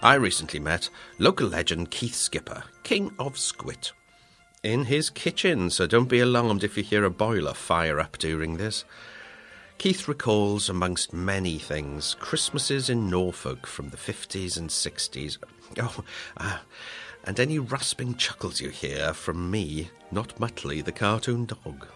I recently met local legend Keith Skipper, King of Squit, in his kitchen, so don't be alarmed if you hear a boiler fire up during this. Keith recalls, amongst many things, Christmases in Norfolk from the 50s and 60s. And any rasping chuckles you hear from me, not Muttley, the cartoon dog.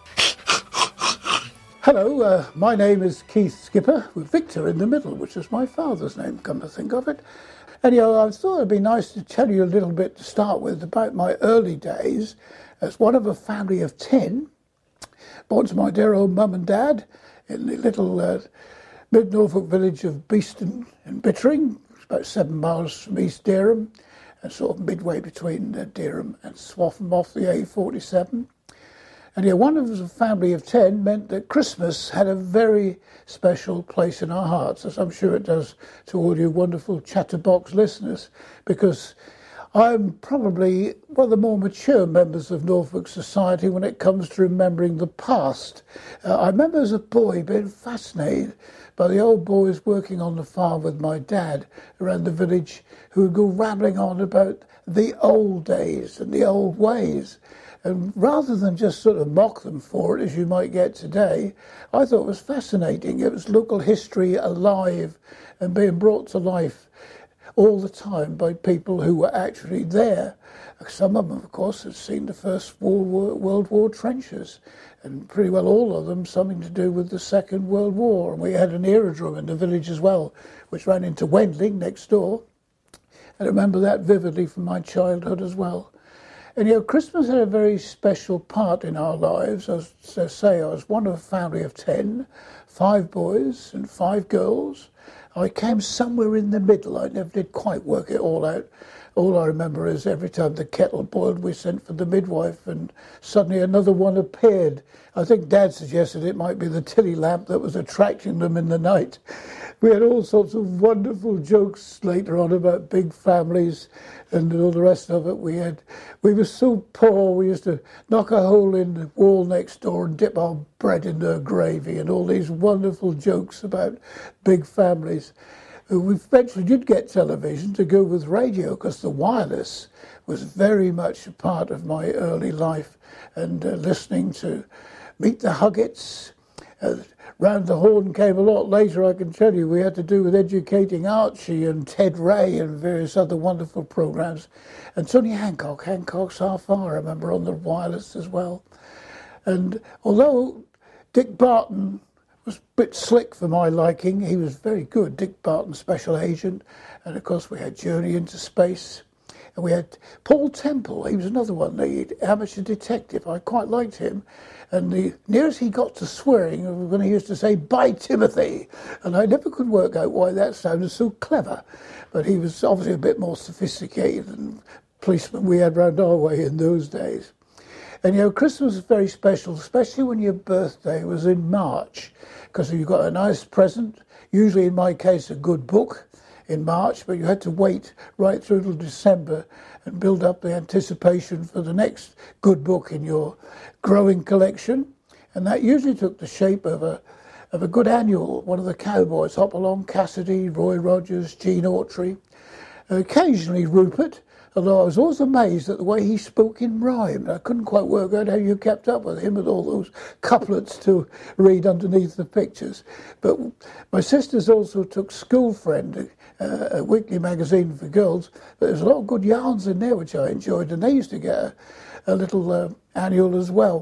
Hello, my name is Keith Skipper, with Victor in the middle, which is my father's name, come to think of it. Anyhow, I thought it'd be nice to tell you a little bit to start with about my early days as one of a family of 10, born to my dear old mum and dad in the little mid-Norfolk village of Beeston and Bittering, about 7 miles from East Dereham, and sort of midway between Dereham and Swaffham off the A47. And yeah, one of a family of 10 meant that Christmas had a very special place in our hearts, as I'm sure it does to all you wonderful Chatterbox listeners, because I'm probably one of the more mature members of Norfolk society when it comes to remembering the past. I remember as a boy being fascinated by the old boys working on the farm with my dad around the village who would go rambling on about the old days and the old ways. And rather than just sort of mock them for it, as you might get today, I thought it was fascinating. It was local history alive and being brought to life all the time by people who were actually there. Some of them, of course, had seen the First World War trenches, and pretty well all of them something to do with the Second World War. And we had an aerodrome in the village as well, which ran into Wendling next door. And I remember that vividly from my childhood as well. And, you know, Christmas had a very special part in our lives. As I say, I was one of a family of 10, 5 boys and 5 girls. I came somewhere in the middle. I never did quite work it all out. All I remember is every time the kettle boiled, we sent for the midwife, and suddenly another one appeared. I think Dad suggested it might be the Tilly lamp that was attracting them in the night. We had all sorts of wonderful jokes later on about big families and all the rest of it. We were so poor, we used to knock a hole in the wall next door and dip our bread in their gravy, and all these wonderful jokes about big families. We eventually did get television to go with radio because the wireless was very much a part of my early life, and listening to Meet the Huggets. Round the Horn came a lot later, I can tell you. We had to do with Educating Archie and Ted Ray and various other wonderful programmes. And Tony Hancock's Half Hour, I remember, on the wireless as well. And although Dick Barton was a bit slick for my liking, he was very good, Dick Barton, Special Agent. And of course we had Journey into Space. And we had Paul Temple, he was another one, the amateur detective. I quite liked him. And the nearest he got to swearing was when he used to say, "By Timothy." And I never could work out why that sounded so clever. But he was obviously a bit more sophisticated than policemen we had round our way in those days. And, you know, Christmas was very special, especially when your birthday was in March, because you got a nice present, usually in my case a good book, in March, but you had to wait right through till December and build up the anticipation for the next good book in your growing collection. And that usually took the shape of a good annual, one of the cowboys, Hopalong Cassidy, Roy Rogers, Gene Autry, occasionally Rupert, although I was always amazed at the way he spoke in rhyme. I couldn't quite work out how you kept up with him with all those couplets to read underneath the pictures. But my sisters also took School Friend, a weekly magazine for girls. But there's a lot of good yarns in there which I enjoyed, and they used to get a little annual as well.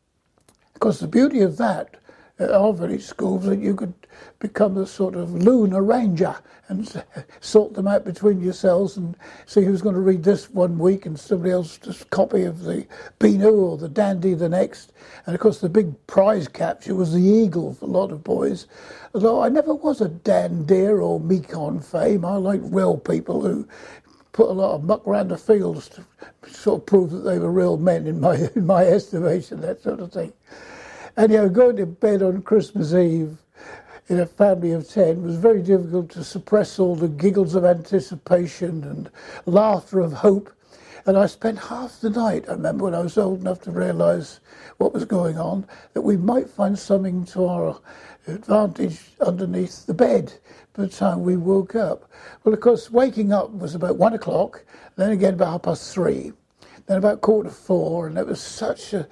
Because the beauty of that at our village schools, that you could become a sort of loon arranger and sort them out between yourselves and see who's going to read this one week and somebody else just copy of the Beano or the Dandy the next. And of course the big prize capture was the Eagle for a lot of boys. Although I never was a Dan Deer or Mekon fame. I like real people who put a lot of muck around the fields to sort of prove that they were real men in my estimation, that sort of thing. And, you know, going to bed on Christmas Eve in a family of 10 was very difficult to suppress all the giggles of anticipation and laughter of hope. And I spent half the night, I remember when I was old enough to realise what was going on, that we might find something to our advantage underneath the bed by the time we woke up. Well, of course, waking up was about 1 o'clock, then again about 3:30, then about 4:45, and it was such a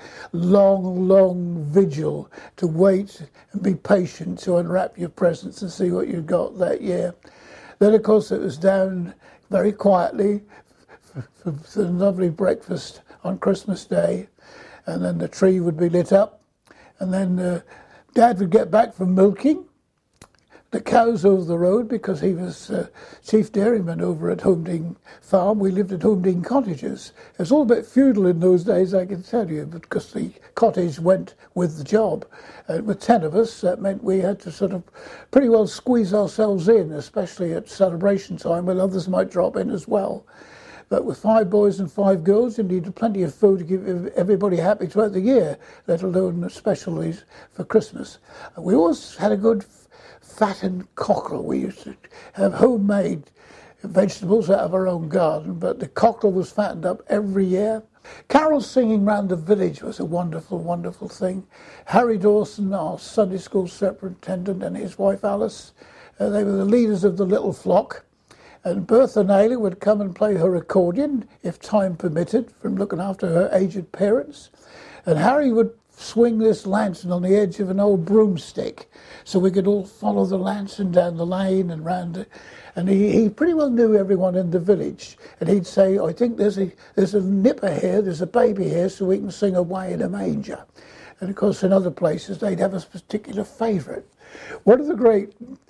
long vigil to wait and be patient to unwrap your presents and see what you got that year. Then, of course, it was down very quietly for the lovely breakfast on Christmas Day, and then the tree would be lit up, and then Dad would get back from milking the cows over the road because he was chief dairyman over at Holmdene Farm. We lived at Holmdene Cottages. It was all a bit feudal in those days, I can tell you, because the cottage went with the job. With 10 of us, that meant we had to sort of pretty well squeeze ourselves in, especially at celebration time when others might drop in as well. But with 5 boys and 5 girls, you needed plenty of food to keep everybody happy throughout the year, let alone especially for Christmas. And we always had a good fattened cockerel. We used to have homemade vegetables out of our own garden, but the cockerel was fattened up every year. Carols singing round the village was a wonderful thing. Harry Dawson, our Sunday school superintendent, and his wife Alice, they were the leaders of the little flock. And Bertha Naylor would come and play her accordion, if time permitted, from looking after her aged parents. And Harry would swing this lantern on the edge of an old broomstick so we could all follow the lantern down the lane and round it. And he pretty well knew everyone in the village. And he'd say, I think there's a nipper here, there's a baby here, so we can sing away in a manger. And of course, in other places, they'd have a particular favourite. One of the great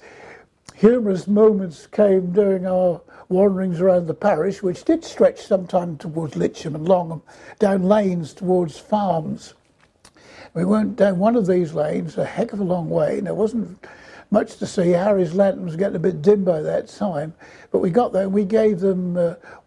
humorous moments came during our wanderings around the parish, which did stretch sometime towards Litcham and Longham, down lanes towards farms. We went down one of these lanes a heck of a long way, and there wasn't much to see. Harry's lantern was getting a bit dim by that time, but we got there and we gave them,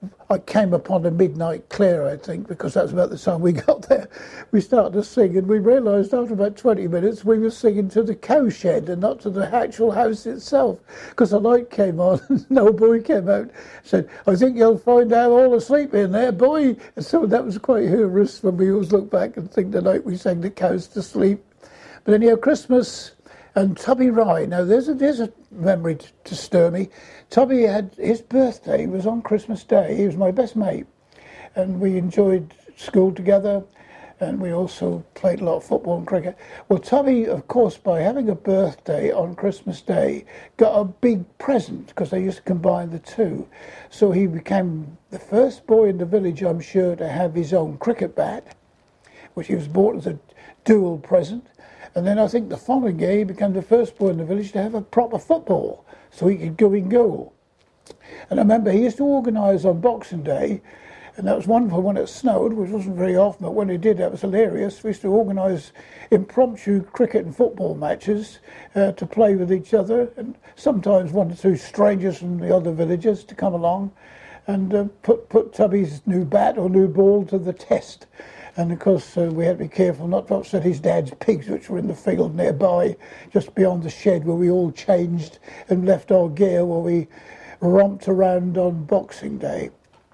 I came upon a midnight clear, I think, because that's about the time we got there. We started to sing, and we realised after about 20 minutes we were singing to the cowshed and not to the actual house itself, because the light came on and an old boy came out and said, I think you'll find out all asleep in there, boy. And so that was quite humorous when we always look back and think the night we sang the cows to sleep. But anyhow, Christmas and Tubby Rye. Now, there's a memory to stir me. Tubby had his birthday was on Christmas Day. He was my best mate, and we enjoyed school together, and we also played a lot of football and cricket. Well, Tubby, of course, by having a birthday on Christmas Day, got a big present because they used to combine the two. So he became the first boy in the village, I'm sure, to have his own cricket bat, which he was bought as a dual present. And then I think the following year he became the first boy in the village to have a proper football, so he could go in goal. And I remember he used to organise on Boxing Day, and that was wonderful when it snowed, which wasn't very often, but when it did, that was hilarious. We used to organise impromptu cricket and football matches to play with each other, and sometimes 1 or 2 strangers from the other villages to come along and put Tubby's new bat or new ball to the test. And of course, we had to be careful not to upset his dad's pigs, which were in the field nearby, just beyond the shed where we all changed and left our gear while we romped around on Boxing Day.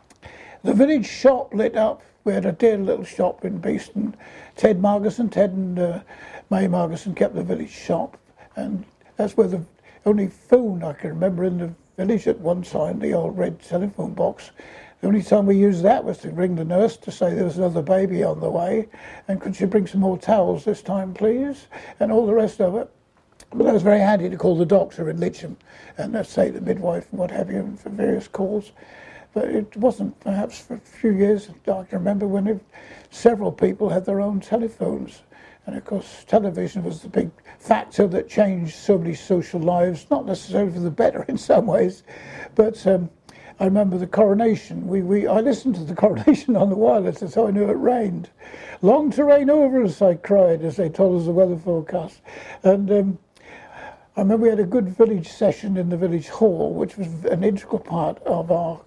The village shop lit up. We had a dear little shop in Beeston. Ted and May Margerson kept the village shop. And that's where the only phone I can remember in the village at one time, the old red telephone box. The only time we used that was to ring the nurse to say there was another baby on the way, and could she bring some more towels this time, please, and all the rest of it. But that was very handy to call the doctor in Litcham, and say the midwife and what have you for various calls. But it wasn't perhaps for a few years, I can remember, when several people had their own telephones. And of course, television was the big factor that changed so many social lives, not necessarily for the better in some ways, but I remember the coronation. I listened to the coronation on the wireless, that's how I knew it rained. Long to rain over us, I cried, as they told us the weather forecast. And I remember we had a good village session in the village hall, which was an integral part of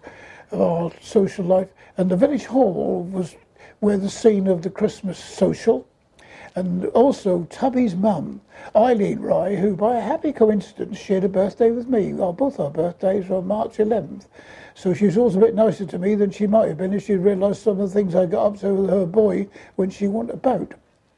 our social life. And the village hall was where the scene of the Christmas social. And also Tubby's mum, Eileen Rye, who by a happy coincidence shared a birthday with me. Well, both our birthdays were on March 11th. So she was always a bit nicer to me than she might have been if she'd realised some of the things I got up to with her boy when she went about.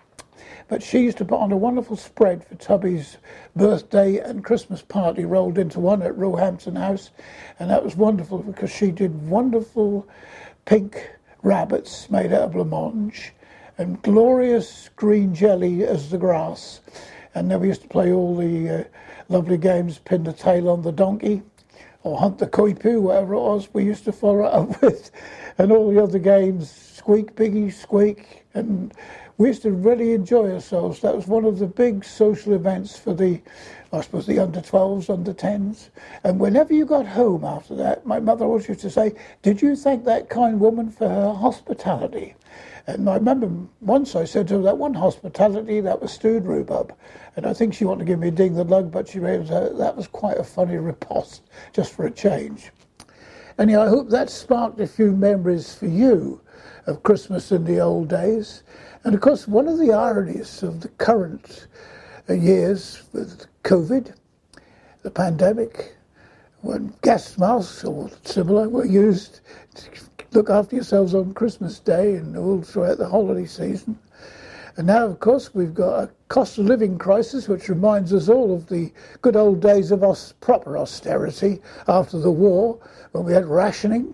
But she used to put on a wonderful spread for Tubby's birthday and Christmas party rolled into one at Roehampton House. And that was wonderful because she did wonderful pink rabbits made out of blancmange and glorious green jelly as the grass. And then we used to play all the lovely games, pin the tail on the donkey or hunt the koipu, whatever it was we used to follow it up with. And all the other games, squeak, piggy, squeak. And we used to really enjoy ourselves. That was one of the big social events for the under 12s, under 10s. And whenever you got home after that, my mother always used to say, "Did you thank that kind woman for her hospitality?" And I remember once I said to her, that one hospitality, that was stewed rhubarb. And I think she wanted to give me a ding the lug, but she realised that was quite a funny riposte, just for a change. Anyhow, I hope that sparked a few memories for you of Christmas in the old days. And of course, one of the ironies of the current years with COVID, the pandemic, when gas masks or similar were used to look after yourselves on Christmas Day and all throughout the holiday season. And now, of course, we've got a cost of living crisis, which reminds us all of the good old days of proper austerity after the war, when we had rationing,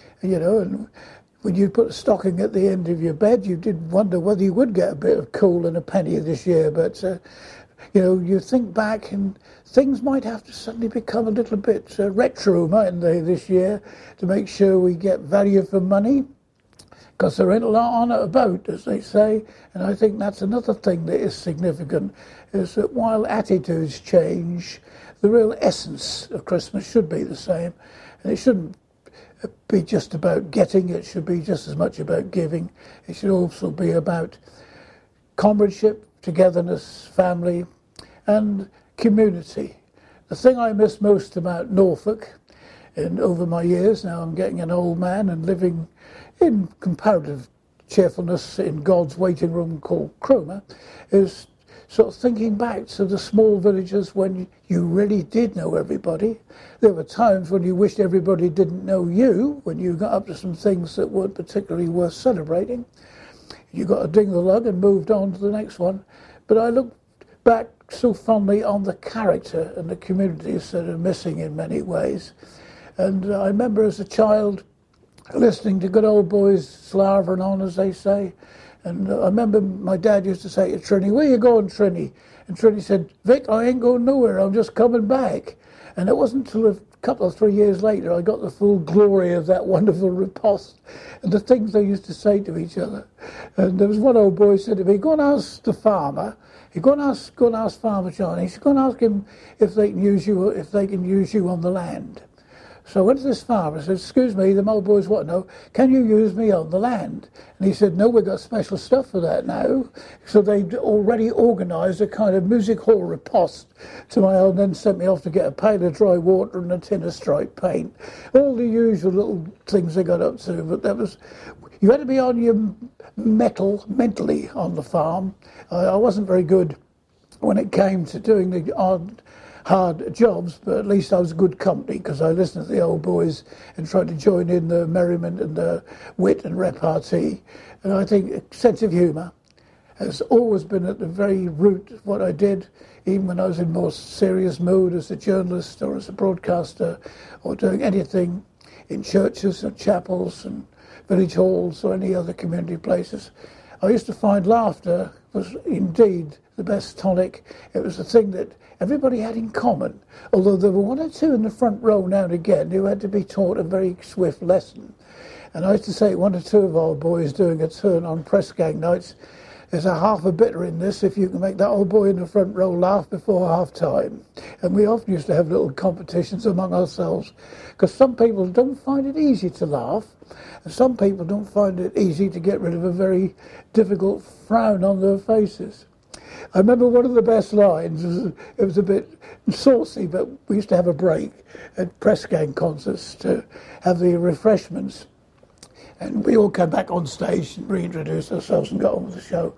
and when you put a stocking at the end of your bed, you did wonder whether you would get a bit of coal and a penny this year. But, you think back and things might have to suddenly become a little bit retro, mightn't they, this year, to make sure we get value for money. Because there ain't a lot on it about, as they say. And I think that's another thing that is significant, is that while attitudes change, the real essence of Christmas should be the same. And it shouldn't be just about getting, it should be just as much about giving. It should also be about comradeship, togetherness, family, and community. The thing I miss most about Norfolk, and over my years, now I'm getting an old man and living in comparative cheerfulness in God's waiting room called Cromer, is sort of thinking back to the small villages when you really did know everybody. There were times when you wished everybody didn't know you, when you got up to some things that weren't particularly worth celebrating. You got a ding the lug and moved on to the next one. But I look back so fondly on the character and the communities that are missing in many ways. And I remember as a child listening to good old boys slavering on, as they say. And I remember my dad used to say to Trini, "Where you going, Trini?" And Trini said, "Vic, I ain't going nowhere, I'm just coming back." And it wasn't until a couple of 3 years later I got the full glory of that wonderful riposte and the things they used to say to each other. And there was one old boy who said to me, "Go and ask the farmer. Go and ask Farmer John. He said, go and ask him if they can use you on the land." So I went to this farmer and said, "Excuse me, the old boys want to know, can you use me on the land?" And he said, "No, we've got special stuff for that now." So they'd already organised a kind of music hall riposte to my own, then sent me off to get a pail of dry water and a tin of striped paint. All the usual little things they got up to, but you had to be on your mettle mentally on the farm. I wasn't very good when it came to doing the odd hard jobs, but at least I was good company because I listened to the old boys and tried to join in the merriment and the wit and repartee. And I think a sense of humour has always been at the very root of what I did, even when I was in more serious mood as a journalist or as a broadcaster or doing anything in churches and chapels and village halls or any other community places. I used to find laughter was indeed the best tonic. It was the thing that everybody had in common, although there were one or two in the front row now and again who had to be taught a very swift lesson. And I used to say one or two of our boys doing a turn on press gang nights, "There's a half a bitter in this if you can make that old boy in the front row laugh before half time." And we often used to have little competitions among ourselves, because some people don't find it easy to laugh, and some people don't find it easy to get rid of a very difficult frown on their faces. I remember one of the best lines, it was a bit saucy, but we used to have a break at press gang concerts to have the refreshments. And we all came back on stage and reintroduced ourselves and got on with the show.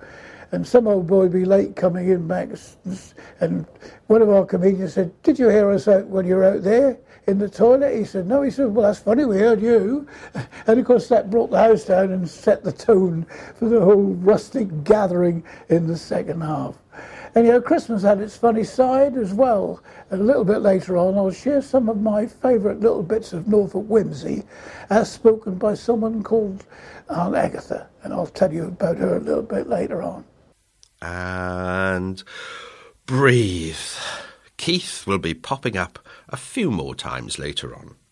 and some old boy would be late coming in back, and one of our comedians said, "Did you hear us out when you were out there in the toilet?" He said, "No." He said, "Well, that's funny, we heard you." And of course that brought the house down and set the tone for the whole rustic gathering in the second half. And Christmas had its funny side as well. And a little bit later on, I'll share some of my favourite little bits of Norfolk whimsy as spoken by someone called Aunt Agatha. And I'll tell you about her a little bit later on. And breathe. Keith will be popping up a few more times later on.